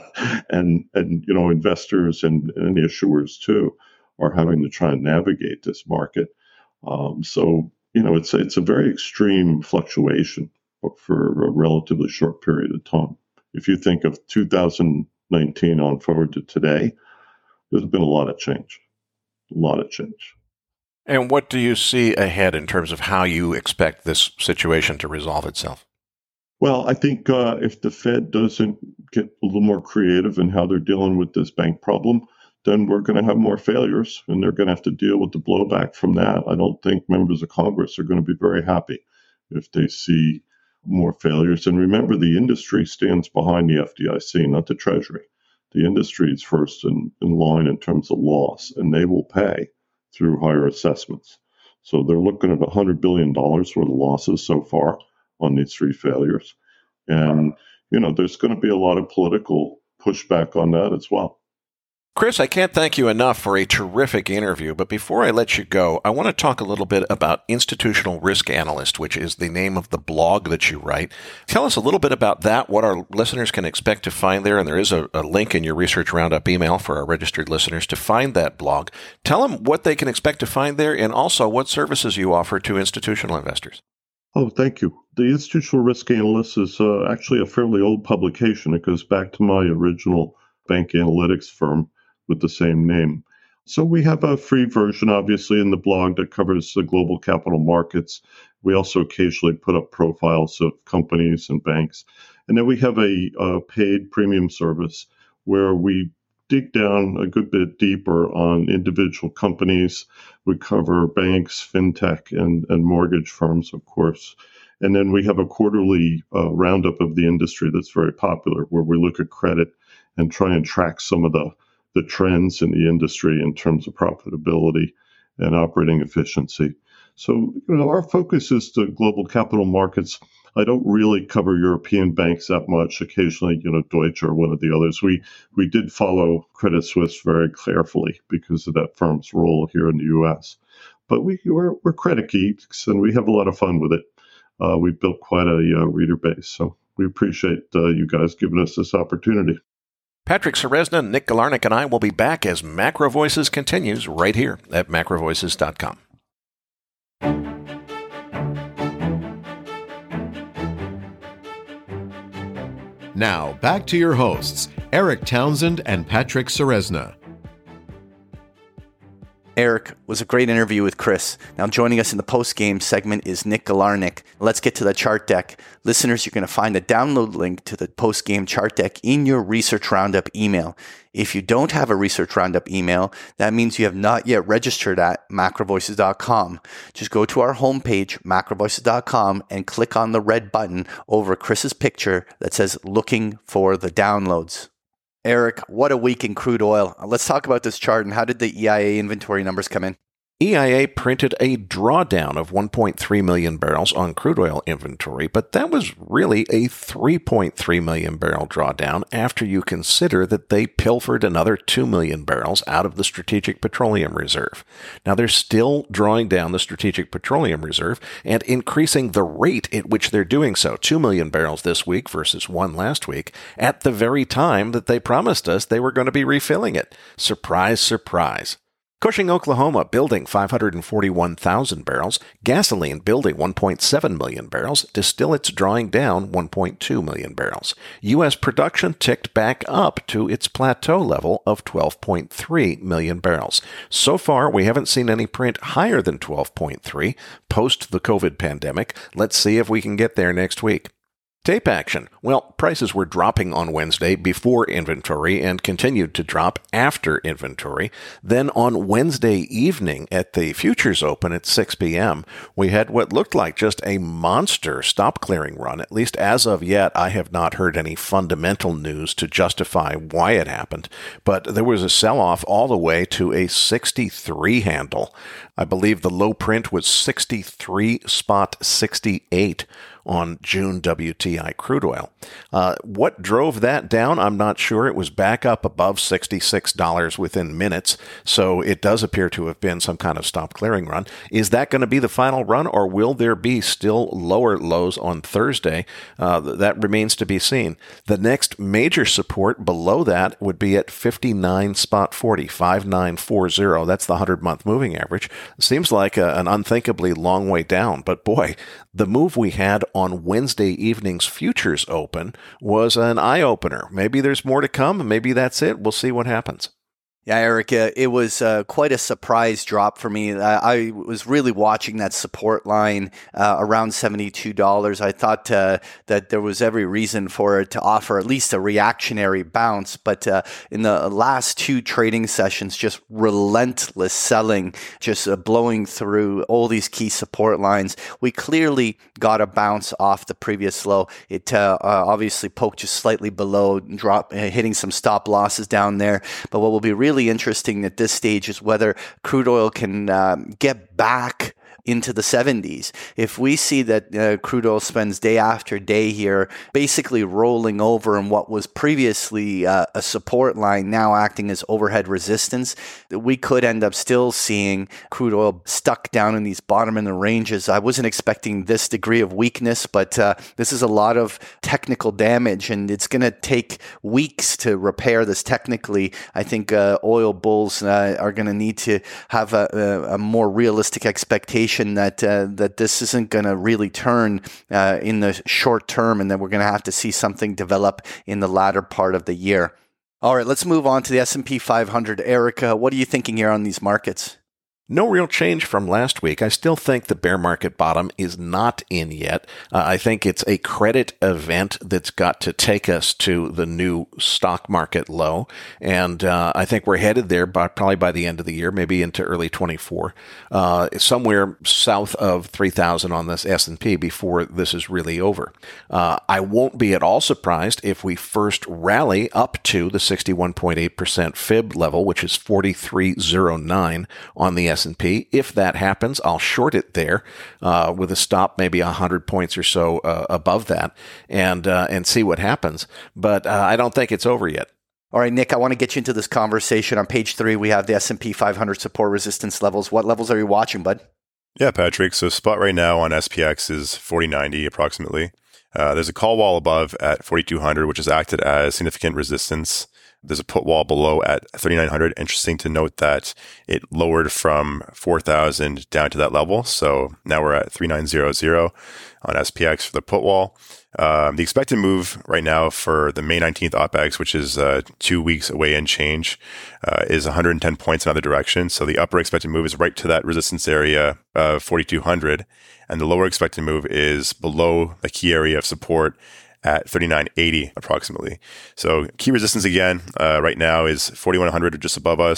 and and you know investors and, and issuers too are having to try and navigate this market. Um, so you know it's it's a very extreme fluctuation for a relatively short period of time. If you think of two thousand nineteen on forward to today, there's been a lot of change, a lot of change. And what do you see ahead in terms of how you expect this situation to resolve itself? Well, I think uh, if the Fed doesn't get a little more creative in how they're dealing with this bank problem, then we're going to have more failures, and they're going to have to deal with the blowback from that. I don't think members of Congress are going to be very happy if they see more failures. And remember, the industry stands behind the F D I C, not the Treasury. The industry is first in, in line in terms of loss, and they will pay through higher assessments. So they're looking at one hundred billion dollars worth of losses so far on these three failures. And, you know, there's going to be a lot of political pushback on that as well. Chris, I can't thank you enough for a terrific interview, but before I let you go, I want to talk a little bit about Institutional Risk Analyst, which is the name of the blog that you write. Tell us a little bit about that, what our listeners can expect to find there, and there is a, a link in your Research Roundup email for our registered listeners to find that blog. Tell them what they can expect to find there, and also what services you offer to institutional investors. Oh, thank you. The Institutional Risk Analyst is uh, actually a fairly old publication. It goes back to my original bank analytics firm with the same name. So we have a free version, obviously, in the blog that covers the global capital markets. We also occasionally put up profiles of companies and banks. And then we have a, a paid premium service where we dig down a good bit deeper on individual companies. We cover banks, fintech, and, and mortgage firms, of course. And then we have a quarterly uh, roundup of the industry that's very popular, where we look at credit and try and track some of the the trends in the industry in terms of profitability and operating efficiency. So, you know, our focus is the global capital markets. I don't really cover European banks that much. Occasionally, you know, Deutsche or one of the others. We we did follow Credit Suisse very carefully because of that firm's role here in the U S. But we, we're, we're credit geeks, and we have a lot of fun with it. Uh, we've built quite a uh, reader base. So we appreciate uh, you guys giving us this opportunity. Patrick Ceresna, Nick Galarnik, and I will be back as Macro Voices continues right here at macro voices dot com. Now, back to your hosts, Eric Townsend and Patrick Ceresna. Eric, was a great interview with Chris. Now joining us in the post-game segment is Nick Galarnik. Let's get to the chart deck. Listeners, you're going to find a download link to the post-game chart deck in your Research Roundup email. If you don't have a Research Roundup email, that means you have not yet registered at macro voices dot com. Just go to our homepage, macro voices dot com, and click on the red button over Chris's picture that says looking for the downloads. Eric, what a week in crude oil. Let's talk about this chart and how did the E I A inventory numbers come in? E I A printed a drawdown of one point three million barrels on crude oil inventory, but that was really a three point three million barrel drawdown after you consider that they pilfered another two million barrels out of the Strategic Petroleum Reserve. Now, they're still drawing down the Strategic Petroleum Reserve and increasing the rate at which they're doing so, two million barrels this week versus one last week, at the very time that they promised us they were going to be refilling it. Surprise, surprise. Cushing, Oklahoma, building five hundred forty-one thousand barrels, gasoline building one point seven million barrels, distillates drawing down one point two million barrels. U S production ticked back up to its plateau level of twelve point three million barrels. So far, we haven't seen any print higher than twelve point three post the COVID pandemic. Let's see if we can get there next week. Tape action. Well, prices were dropping on Wednesday before inventory and continued to drop after inventory. Then on Wednesday evening at the futures open at six p.m., we had what looked like just a monster stop clearing run. At least as of yet, I have not heard any fundamental news to justify why it happened. But there was a sell-off all the way to a sixty-three handle. I believe the low print was sixty-three spot sixty-eight on June W T I crude oil. Uh, what drove that down? I'm not sure. It was back up above sixty-six dollars within minutes, so it does appear to have been some kind of stop clearing run. Is that going to be the final run, or will there be still lower lows on Thursday? Uh, that remains to be seen. The next major support below that would be at fifty-nine spot forty, fifty-nine forty. That's the hundred-month moving average. Seems like a, an unthinkably long way down, but boy, the move we had on Wednesday evening's futures open was an eye-opener. Maybe there's more to come. Maybe that's it. We'll see what happens. Yeah, Eric, uh, it was uh, quite a surprise drop for me. I, I was really watching that support line uh, around seventy-two dollars. I thought uh, that there was every reason for it to offer at least a reactionary bounce. But uh, in the last two trading sessions, just relentless selling, just uh, blowing through all these key support lines. We clearly got a bounce off the previous low. It uh, uh, obviously poked just slightly below, drop, uh, hitting some stop losses down there. But what will be really Really interesting at this stage is whether crude oil can um, get back into the seventies. If we see that uh, crude oil spends day after day here basically rolling over in what was previously uh, a support line now acting as overhead resistance, we could end up still seeing crude oil stuck down in these bottom end ranges. I wasn't expecting this degree of weakness, but uh, this is a lot of technical damage, and it's going to take weeks to repair this technically. I think uh, oil bulls uh, are going to need to have a, a, a more realistic expectation that uh, that this isn't going to really turn uh, in the short term, and that we're going to have to see something develop in the latter part of the year. All right, let's move on to the S and P five hundred. Erica, what are you thinking here on these markets? No real change from last week. I still think the bear market bottom is not in yet. Uh, I think it's a credit event that's got to take us to the new stock market low. And uh, I think we're headed there by, probably by the end of the year, maybe into early twenty-four, uh, somewhere south of three thousand on this S and P before this is really over. Uh, I won't be at all surprised if we first rally up to the sixty-one point eight percent fib level, which is forty-three oh nine on the S and P. If that happens, I'll short it there uh, with a stop maybe one hundred points or so uh, above that and uh, and see what happens. But uh, I don't think it's over yet. All right, Nick, I want to get you into this conversation. On page three, we have the S and P five hundred support resistance levels. What levels are you watching, bud? Yeah, Patrick. So spot right now on S P X is forty ninety approximately. Uh, there's a call wall above at forty-two hundred, which has acted as significant resistance. There's a put wall below at thirty-nine hundred. Interesting to note that it lowered from four thousand down to that level. So now we're at thirty-nine hundred on S P X for the put wall. Um, the expected move right now for the May nineteenth O P E X, which is uh, two weeks away and change, uh, is one hundred ten points in either direction. So the upper expected move is right to that resistance area of forty-two hundred, and the lower expected move is below the key area of support at thirty-nine eighty approximately. So key resistance again uh, right now is forty-one hundred, just above us.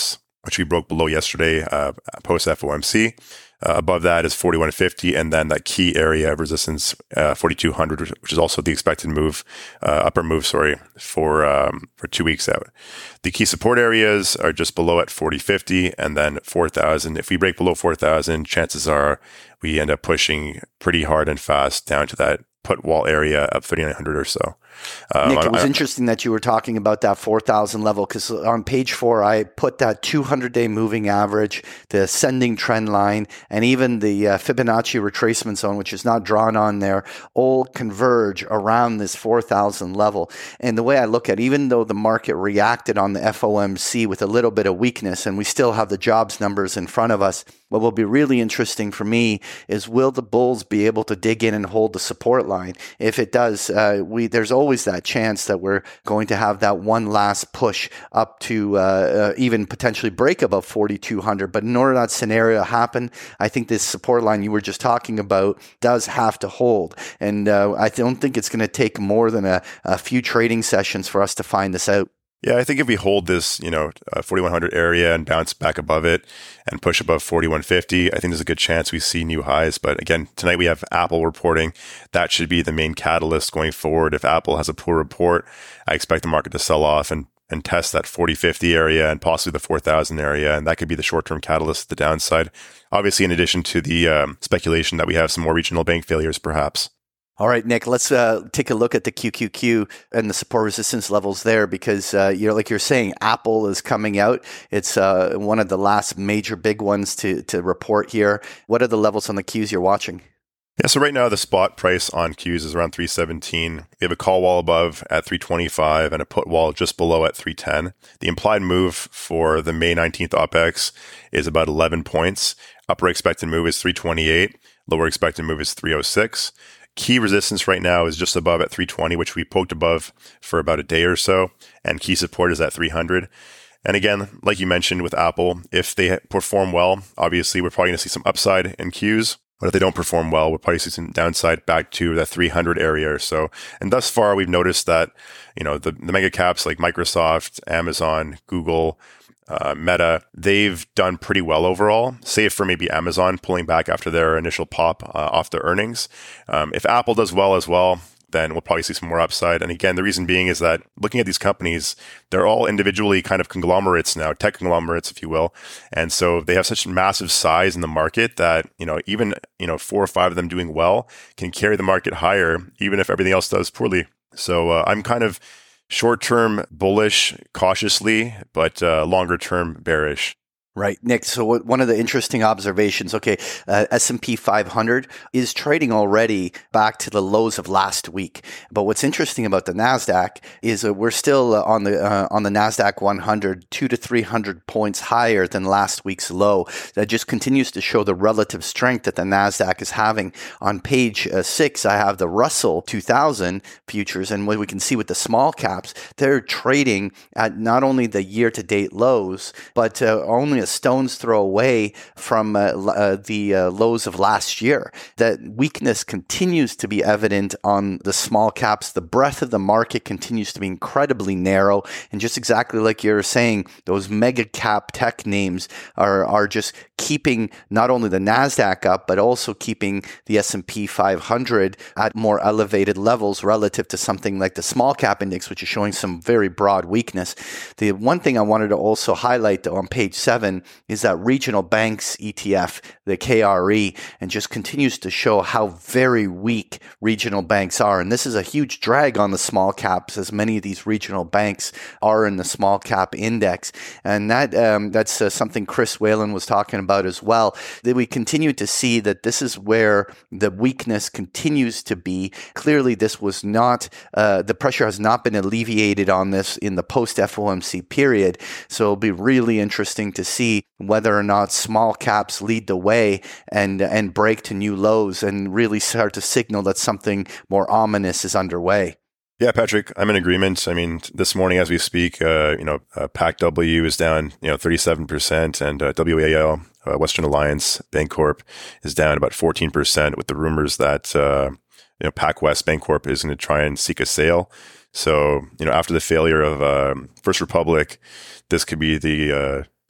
which we broke below yesterday, uh, post F O M C. Uh, above that is forty-one fifty, and then that key area of resistance, uh, forty-two hundred, which is also the expected move, uh, upper move, sorry, for um, for two weeks out. The key support areas are just below at forty fifty, and then four thousand. If we break below four thousand, chances are we end up pushing pretty hard and fast down to that put wall area of thirty-nine hundred or so. Um, Nick, it was I, interesting that you were talking about that four thousand level, because on page four, I put that two hundred day moving average, the ascending trend line, and even the uh, Fibonacci retracement zone, which is not drawn on there, all converge around this four thousand level. And the way I look at it, even though the market reacted on the F O M C with a little bit of weakness, and we still have the jobs numbers in front of us, what will be really interesting for me is, will the bulls be able to dig in and hold the support line? If it does, uh, we there's always that chance that we're going to have that one last push up to uh, uh, even potentially break above forty-two hundred. But in order for that scenario to happen, I think this support line you were just talking about does have to hold. And uh, I don't think it's going to take more than a, a few trading sessions for us to find this out. Yeah, I think if we hold this, you know, uh, forty-one hundred area and bounce back above it and push above forty-one fifty, I think there's a good chance we see new highs. But again, tonight we have Apple reporting. That should be the main catalyst going forward. If Apple has a poor report, I expect the market to sell off and, and test that forty fifty area and possibly the four thousand area. And that could be the short-term catalyst to the downside. Obviously, in addition to the um, speculation that we have some more regional bank failures, perhaps. All right, Nick, let's uh, take a look at the Q Q Q and the support resistance levels there, because uh, you're like you're saying, Apple is coming out. It's uh, one of the last major big ones to to report here. What are the levels on the Qs you're watching? Yeah, so right now the spot price on Qs is around three seventeen. We have a call wall above at three twenty-five and a put wall just below at three ten. The implied move for the May nineteenth O P E X is about eleven points. Upper expected move is three twenty-eight. Lower expected move is three oh six. Key resistance right now is just above at three twenty, which we poked above for about a day or so. And key support is at three hundred. And again, like you mentioned with Apple, if they perform well, obviously we're probably going to see some upside in Qs. But if they don't perform well, we'll probably see some downside back to that three hundred area or so. And thus far, we've noticed that, you know, the, the mega caps like Microsoft, Amazon, Google, Uh, Meta, they've done pretty well overall, save for maybe Amazon pulling back after their initial pop uh, off their earnings. Um, if Apple does well as well, then we'll probably see some more upside. And again, the reason being is that looking at these companies, they're all individually kind of conglomerates now, tech conglomerates, if you will. And so they have such massive size in the market that, you know, even, you know, four or five of them doing well can carry the market higher, even if everything else does poorly. So uh, I'm kind of short-term bullish cautiously, but uh, longer-term bearish. Right, Nick. So what, one of the interesting observations, okay, uh, S and P five hundred is trading already back to the lows of last week. But what's interesting about the NASDAQ is that we're still uh, on the uh, on the NASDAQ one hundred, two to three hundred points higher than last week's low. That just continues to show the relative strength that the NASDAQ is having. On page uh, six, I have the Russell two thousand futures, and what we can see with the small caps, they're trading at not only the year-to-date lows, but uh, only a stone's throw away from uh, uh, the uh, lows of last year. That weakness continues to be evident on the small caps. The breadth of the market continues to be incredibly narrow. And just exactly like you're saying, those mega cap tech names are, are just keeping not only the NASDAQ up, but also keeping the S and P five hundred at more elevated levels relative to something like the small cap index, which is showing some very broad weakness. The one thing I wanted to also highlight, though, on page seven, is that regional banks E T F, the K R E, and just continues to show how very weak regional banks are. And this is a huge drag on the small caps, as many of these regional banks are in the small cap index. And that um, that's uh, something Chris Whalen was talking about as well, that we continue to see that this is where the weakness continues to be. Clearly, this was not, uh, the pressure has not been alleviated on this in the post-F O M C period. So it'll be really interesting to see whether or not small caps lead the way and and break to new lows and really start to signal that something more ominous is underway. Yeah, Patrick, I'm in agreement. I mean, this morning as we speak, uh, you know, uh, P A C W is down, you know, thirty-seven percent, and uh, W A L, uh, Western Alliance Bancorp, is down about fourteen percent, with the rumors that uh, you know, PacWest Bancorp is going to try and seek a sale. So, you know, after the failure of um, First Republic, this could be the uh,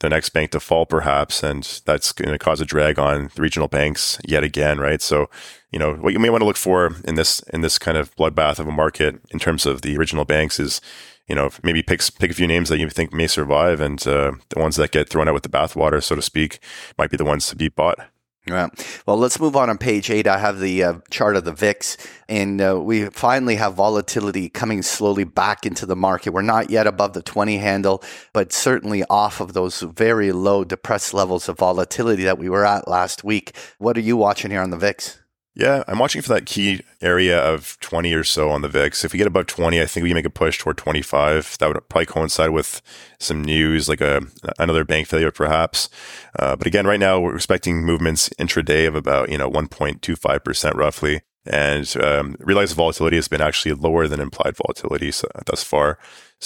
the next bank to fall perhaps, and that's going to cause a drag on the regional banks yet again, right? So, you know, what you may want to look for in this in this kind of bloodbath of a market in terms of the regional banks is, you know, maybe pick, pick a few names that you think may survive, and uh, the ones that get thrown out with the bathwater, so to speak, might be the ones to be bought. Yeah. Well, let's move on. On page eight, I have the uh, chart of the V I X, and uh, we finally have volatility coming slowly back into the market. We're not yet above the twenty handle, but certainly off of those very low, depressed levels of volatility that we were at last week. What are you watching here on the V I X? Yeah, I'm watching for that key area of twenty or so on the V I X. If we get above twenty, I think we make a push toward twenty-five. That would probably coincide with some news, like a another bank failure, perhaps. Uh, but again, right now we're expecting movements intraday of about you know one point two five percent roughly, and um, realized volatility has been actually lower than implied volatility so, thus far.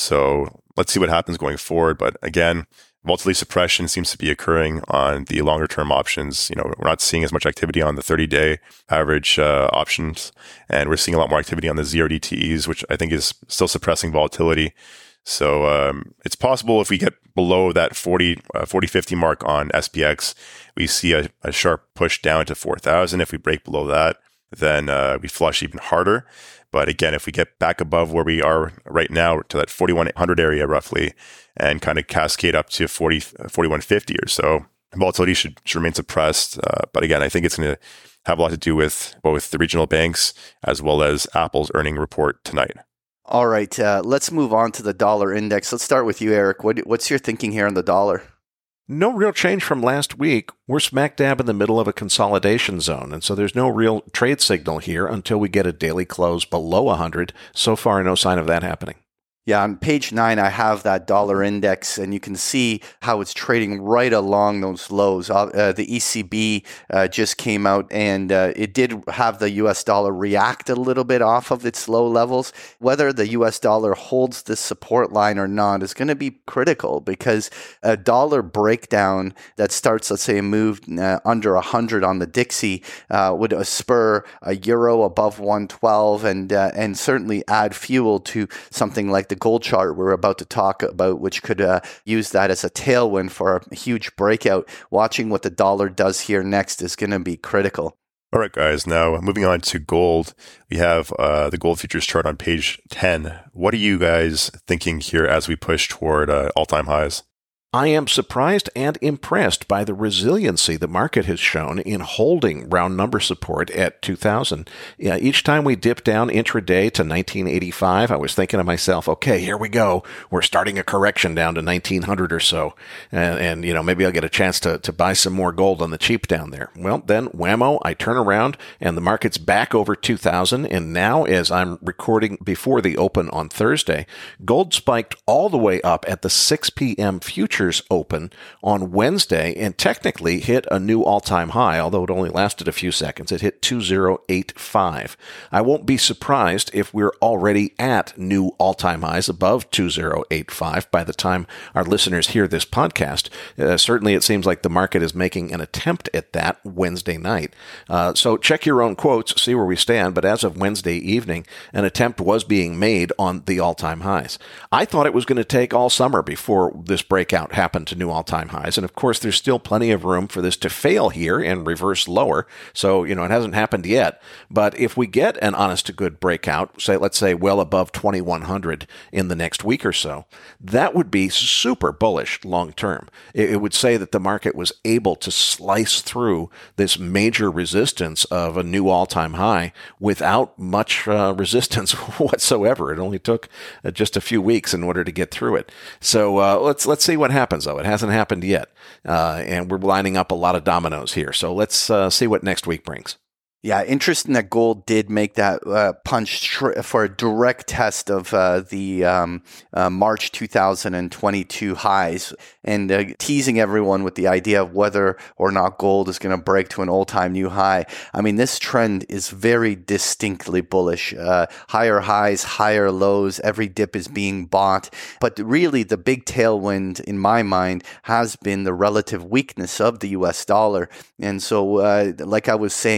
So let's see what happens going forward. But again, volatility suppression seems to be occurring on the longer term options. You know, we're not seeing as much activity on the thirty-day average uh, options, and we're seeing a lot more activity on the zero D T Es, which I think is still suppressing volatility. So um, it's possible if we get below that forty, uh, forty fifty mark on S P X, we see a, a sharp push down to four thousand. If we break below that, then uh, we flush even harder. But again, if we get back above where we are right now to that forty-one hundred area roughly, and kind of cascade up to forty, forty-one fifty or so, volatility should, should remain suppressed. Uh, but again, I think it's going to have a lot to do with both the regional banks as well as Apple's earning report tonight. All right, uh, let's move on to the dollar index. Let's start with you, Eric. What, what's your thinking here on the dollar? No real change from last week. We're smack dab in the middle of a consolidation zone, and so there's no real trade signal here until we get a daily close below one hundred. So far, no sign of that happening. Yeah, on page nine, I have that dollar index, and you can see how it's trading right along those lows. Uh, the E C B uh, just came out, and uh, it did have the U S dollar react a little bit off of its low levels. Whether the U S dollar holds this support line or not is going to be critical, because a dollar breakdown that starts, let's say, a move uh, under one hundred on the Dixie uh, would uh, spur a euro above one twelve, and uh, and certainly add fuel to something like the gold chart we're about to talk about, which could uh, use that as a tailwind for a huge breakout. Watching what the dollar does here next is going to be critical. All right, guys. Now, moving on to gold, we have uh, the gold futures chart on page ten. What are you guys thinking here as we push toward uh, all-time highs? I am surprised and impressed by the resiliency the market has shown in holding round number support at two thousand. Yeah, each time we dip down intraday to nineteen eighty-five, I was thinking to myself, okay, here we go. We're starting a correction down to nineteen hundred or so. And, and you know, maybe I'll get a chance to, to buy some more gold on the cheap down there. Well, then whammo, I turn around and the market's back over two thousand. And now, as I'm recording before the open on Thursday, gold spiked all the way up at the six p.m. future open on Wednesday and technically hit a new all-time high, although it only lasted a few seconds. It hit two thousand eighty-five. I won't be surprised if we're already at new all-time highs above two thousand eighty-five by the time our listeners hear this podcast. Uh, certainly, it seems like the market is making an attempt at that Wednesday night. Uh, so check your own quotes, see where we stand. But as of Wednesday evening, an attempt was being made on the all-time highs. I thought it was going to take all summer before this breakout happened to new all-time highs. And of course, there's still plenty of room for this to fail here and reverse lower. So, you know, it hasn't happened yet. But if we get an honest to good breakout, say, let's say well above twenty-one hundred in the next week or so, that would be super bullish long term. It, it would say that the market was able to slice through this major resistance of a new all-time high without much uh, resistance whatsoever. It only took uh, just a few weeks in order to get through it. So uh, let's let's see what happens, though. It hasn't happened yet, uh, and we're lining up a lot of dominoes here. So let's uh, see what next week brings. Yeah, interesting that gold did make that uh, punch tr- for a direct test of uh, the um, uh, March two thousand twenty-two highs, and uh, teasing everyone with the idea of whether or not gold is going to break to an all-time new high. I mean, this trend is very distinctly bullish. Uh, higher highs, higher lows, every dip is being bought. But really, the big tailwind, in my mind, has been the relative weakness of the U S dollar. And so, uh, like I was saying earlier,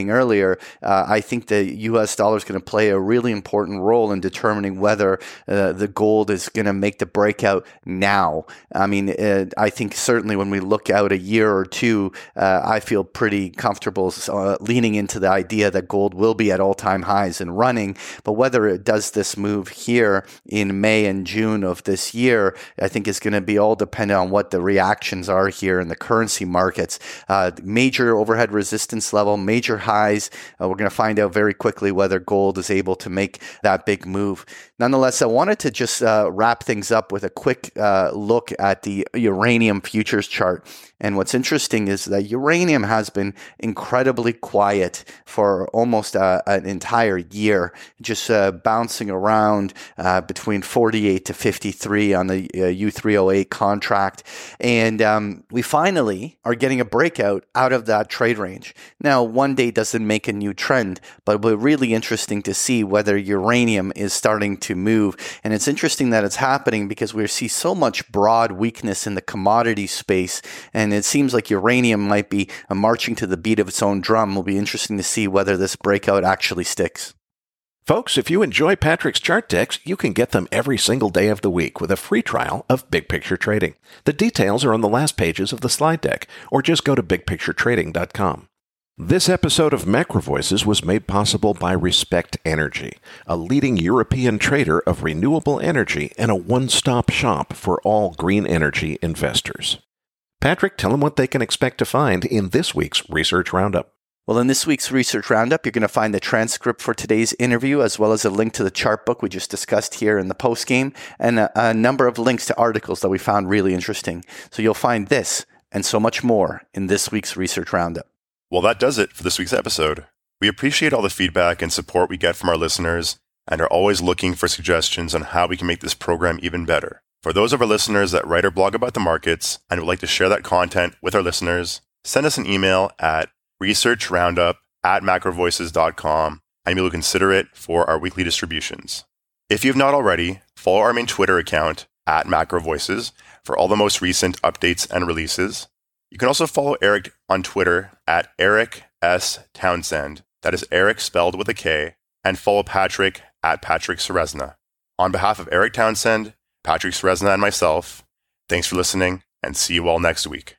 here, uh, I think the U S dollar is going to play a really important role in determining whether uh, the gold is going to make the breakout now. I mean, uh, I think certainly when we look out a year or two, uh, I feel pretty comfortable uh, leaning into the idea that gold will be at all-time highs and running. But whether it does this move here in May and June of this year, I think is going to be all dependent on what the reactions are here in the currency markets. Uh, major overhead resistance level, major highs. Uh, we're going to find out very quickly whether gold is able to make that big move. Nonetheless, I wanted to just uh, wrap things up with a quick uh, look at the uranium futures chart. And what's interesting is that uranium has been incredibly quiet for almost uh, an entire year, just uh, bouncing around uh, between forty-eight to fifty-three on the uh, U three oh eight contract. And um, we finally are getting a breakout out of that trade range. Now, one day doesn't make a new trend, but it'll be really interesting to see whether uranium is starting to move. And it's interesting that it's happening because we see so much broad weakness in the commodity space, and it seems like uranium might be uh, marching to the beat of its own drum. It'll be interesting to see whether this breakout actually sticks. Folks, if you enjoy Patrick's chart decks, you can get them every single day of the week with a free trial of Big Picture Trading. The details are on the last pages of the slide deck, or just go to big picture trading dot com. This episode of Macro Voices was made possible by Respect Energy, a leading European trader of renewable energy and a one-stop shop for all green energy investors. Patrick, tell them what they can expect to find in this week's Research Roundup. Well, in this week's Research Roundup, you're going to find the transcript for today's interview, as well as a link to the chart book we just discussed here in the postgame, and a, a number of links to articles that we found really interesting. So you'll find this and so much more in this week's Research Roundup. Well, that does it for this week's episode. We appreciate all the feedback and support we get from our listeners and are always looking for suggestions on how we can make this program even better. For those of our listeners that write or blog about the markets and would like to share that content with our listeners, send us an email at researchroundup at macrovoices dot com and we will consider it for our weekly distributions. If you have not already, follow our main Twitter account at macrovoices for all the most recent updates and releases. You can also follow Eric on Twitter at Eric S. Townsend, that is Eric spelled with a K, and follow Patrick at Patrick Ceresna. On behalf of Eric Townsend, Patrick Ceresna, and myself, thanks for listening, and see you all next week.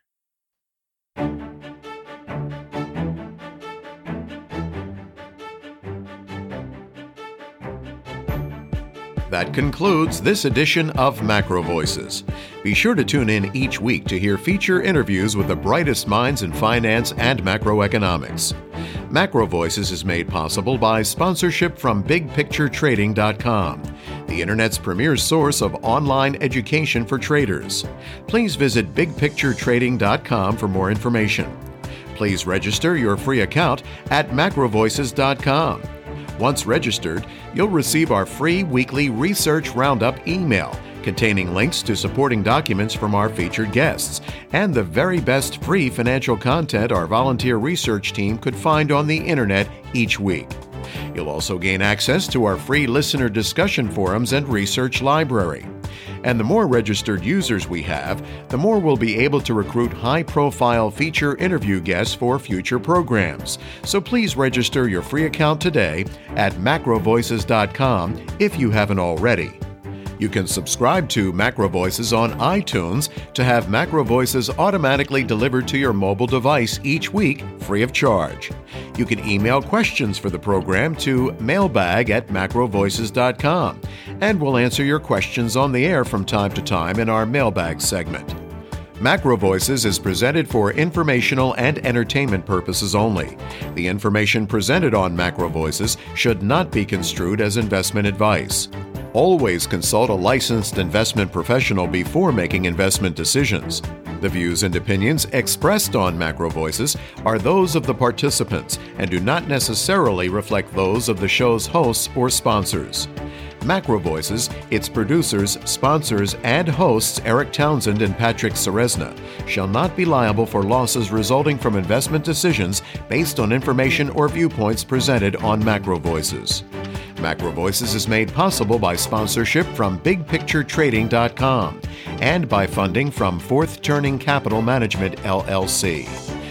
That concludes this edition of Macro Voices. Be sure to tune in each week to hear feature interviews with the brightest minds in finance and macroeconomics. Macro Voices is made possible by sponsorship from big picture trading dot com, the Internet's premier source of online education for traders. Please visit big picture trading dot com for more information. Please register your free account at macro voices dot com. Once registered, you'll receive our free weekly Research Roundup email containing links to supporting documents from our featured guests and the very best free financial content our volunteer research team could find on the internet each week. You'll also gain access to our free listener discussion forums and research library. And the more registered users we have, the more we'll be able to recruit high-profile feature interview guests for future programs. So please register your free account today at macro voices dot com if you haven't already. You can subscribe to Macro Voices on iTunes to have Macro Voices automatically delivered to your mobile device each week, free of charge. You can email questions for the program to mailbag at macro voices dot com, and we'll answer your questions on the air from time to time in our mailbag segment. Macro Voices is presented for informational and entertainment purposes only. The information presented on Macro Voices should not be construed as investment advice. Always consult a licensed investment professional before making investment decisions. The views and opinions expressed on Macro Voices are those of the participants and do not necessarily reflect those of the show's hosts or sponsors. Macro Voices, its producers, sponsors, and hosts Eric Townsend and Patrick Ceresna shall not be liable for losses resulting from investment decisions based on information or viewpoints presented on Macro Voices. Macro Voices is made possible by sponsorship from big picture trading dot com and by funding from Fourth Turning Capital Management, L L C.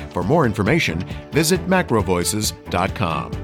For more information, visit macro voices dot com.